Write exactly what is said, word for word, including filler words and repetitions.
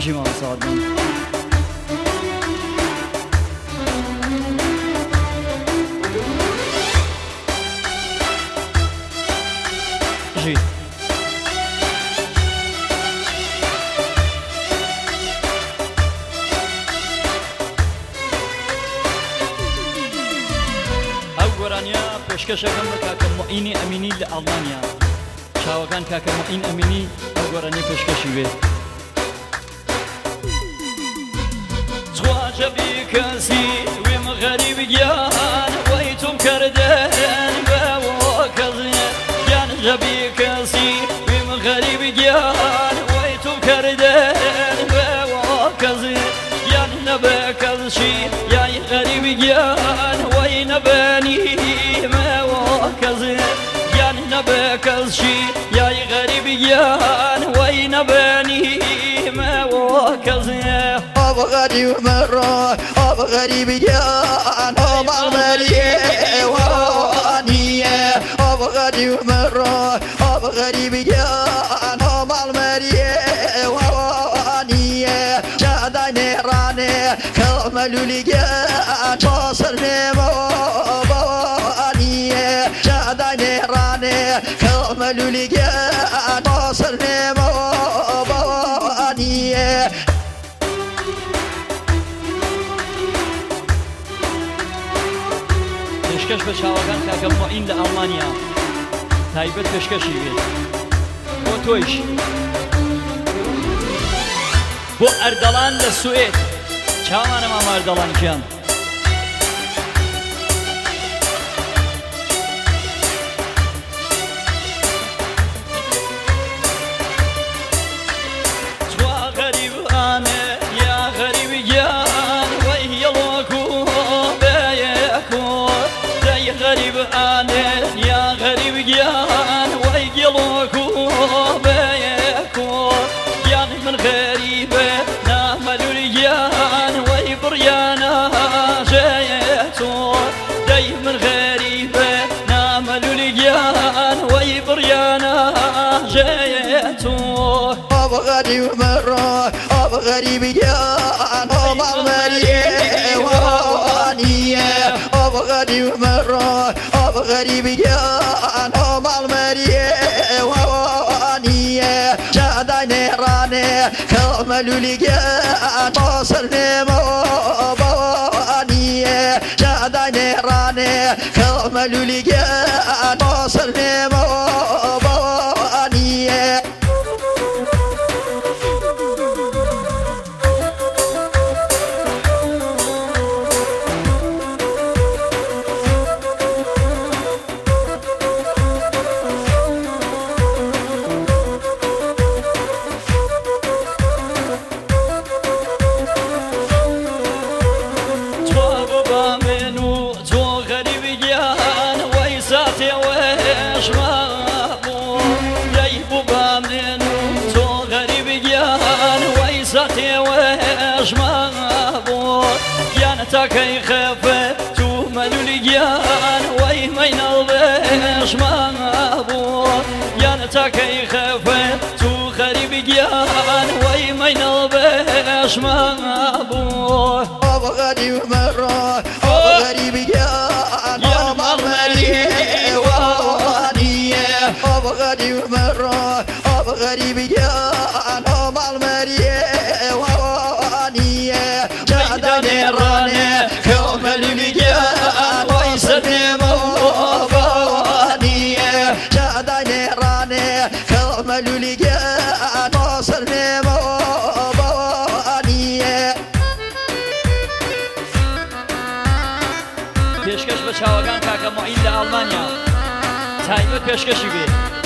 پێشکەشی مامۆستا ژی ئەو گۆرانیا پێشکەشەکەم بە کاکە موعینی ئەمینی لە ئەڵمانیا چاوەکان کاکە موعین ئەمینی ئەو گۆرانی پێشکەشی وێ جەبی کەسی وێمە غەریبی گیان وەی تۆم کردن بەوە کەزێ گیان جەبی کەسی وێمە غەریبی گیان وەی تۆم کردن بەوە کەزێ گیان نەبە کەزشی یای غەریبی گیان وەی نەبەنی مەوە کەزێ گیان نەبە کەزشی یای غەریبی گیان وەی نەبەنی مەوە کەزێ أبو غريب مرة أبو غريب جان أبو المريء وانية أبو غريب مرة أبو غريب جان أبو المريء وانية شادي نيراني كملوا لي جان توصل نمو بوانية شادي نيراني كملوا لي جان توصل نمو بوانية پێشکەش بە چاوەکان کاکە موعین لە ئەڵمانیا تایبەت پێشکەشی وێت بۆ تۆیش بۆ ئەردەڵان لە سوێد چاوانە مام ئەردەڵانکیان توا غەریبانە یا غەریبی گیان وەی هێڵۆکو غريب آني يا غريب جان وي قلوكو بيكو جان من غريبة نامل الجان وي بريانا جيتو داي من غريبة نامل الجان وي بريانا جيتو أبو غريب مرة أبو غريب جان أبو المريء وانية أبو غريب مرة أبو غريب جان أبو المريء وانية شادي نيراني كملوا لي جان توصل نمو بوانية شادي نيراني كملوا لي جان توصل نمو بوانية تاكي خفة تو ملولي جان وي مين البش ما ابو يا تاكي خفة تو غريب جان وي مين البش ما ابو أبو غريب مرة أبو غريب جان أبو المريء وانية أبو غريب مرة أبو غريب جان أبو المريء وانية شادي نيراني كملوا لي جان ويسلموا بوانية شادي نيراني كملوا لي جان ويسلموا بوانية پێشکەش بە چاوەکان کاکە موعین لە ئەڵمانیا تایبەت پێشکەشی بێ